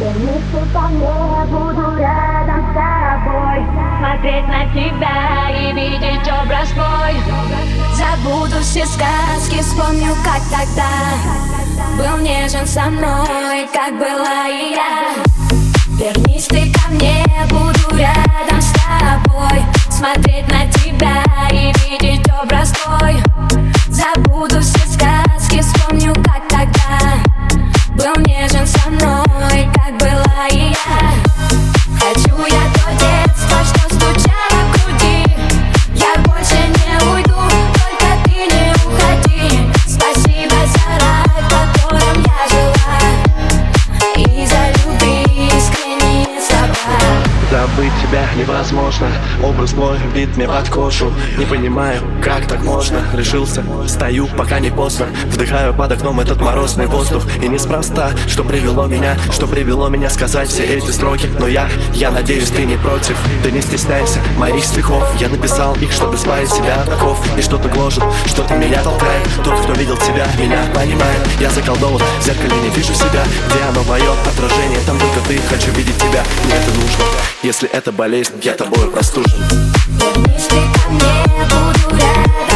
Вернись ко мне, буду рядом с тобой, смотреть на тебя и видеть образ твой. Забуду все сказки, вспомню, как тогда был нежен со мной, как была и я. Вернись ты ко мне, буду рядом с тобой, смотреть на тебя и видеть образ твой. Забуду все сказки, вспомню, как тогда был нежен со мной, как была и я. Хочу я то детство, что стучало в груди. Я больше не уйду, только ты не уходи. Спасибо за рай, в котором я жила, и за любви искренние слова. Забыть тебя невозможно, образ твой вбит мне под кожу. Не понимаю, как так можно. Решился, стою, пока не поздно. Вдыхаю под окном этот морозный воздух. И неспроста, что привело меня сказать все эти строки. Но я надеюсь, ты не против. Ты не стесняйся моих стихов. Я написал их, чтобы избавить себя от оков. И что-то гложет, что-то меня толкает. Тот, кто видел тебя, меня понимает. Я заколдован, в зеркале не вижу себя. Где оно мое отражение, там только ты. Хочу видеть тебя, мне это нужно. Если это болезнь, я тобой простужен. Вернись ты ко мне, буду рядом.